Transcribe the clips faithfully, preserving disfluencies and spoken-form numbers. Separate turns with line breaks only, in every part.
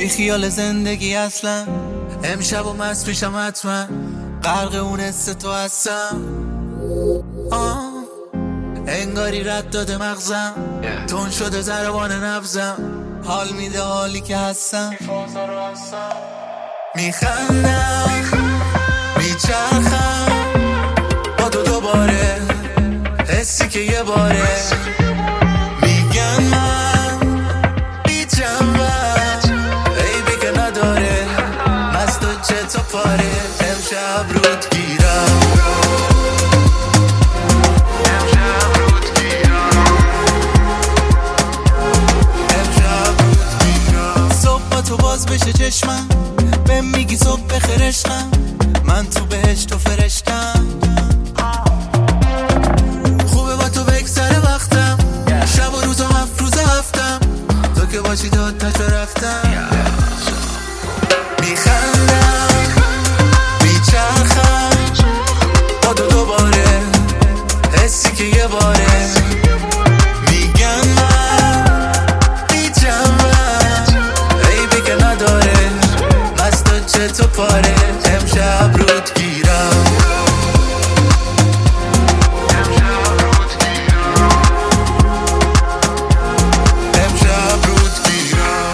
بی خیال زندگی اصلا، امشب و مست پیشم حتما، غرق اون حس تو هستم. آه انگاری رد داده مغزم، تون شده ضربان نبزم، حال میده حالی که هستم. میخندم میچرخم با تو دوباره، حسی که یه باره میگن من بی‌جنبم، عیبی که نداره، مست و چه تا پاره. امشب رود گیرم، امشب رود گیرم، امشب رود گیرم. صبح با تو باز بشه چشمم، بهم میگی صبح بخیر عشقم، من تو بهشت تو فرشتم. خوبه با تو بگذره وقتم، شب و روز و هفت روز هفتم، تو که باشی داد تا رفتم. میخندم میچرخم با تو دوباره، حسی که یه باره میگن من بی‌جنبم، عیبی که نداره، مست و چه تو پاره. امشب رود گیرم، امشب رود گیرم، امشب رود گیرم.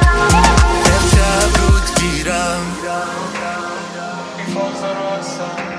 Forza Rossa.